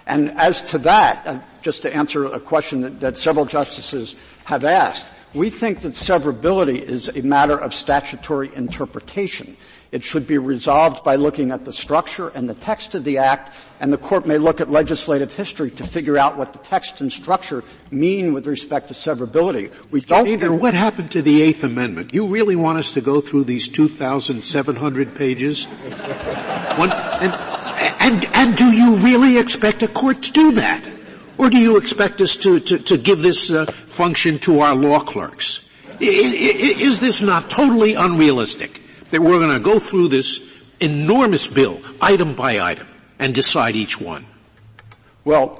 And as to that, just to answer a question that several justices have asked, we think that severability is a matter of statutory interpretation. It should be resolved by looking at the structure and the text of the Act, and the Court may look at legislative history to figure out what the text and structure mean with respect to severability. We don't Either what happened to the Eighth Amendment? You really want us to go through these 2,700 pages? And do you really expect a court to do that? Or do you expect us to give this function to our law clerks? Is this not totally unrealistic that we're going to go through this enormous bill, item by item, and decide each one? Well,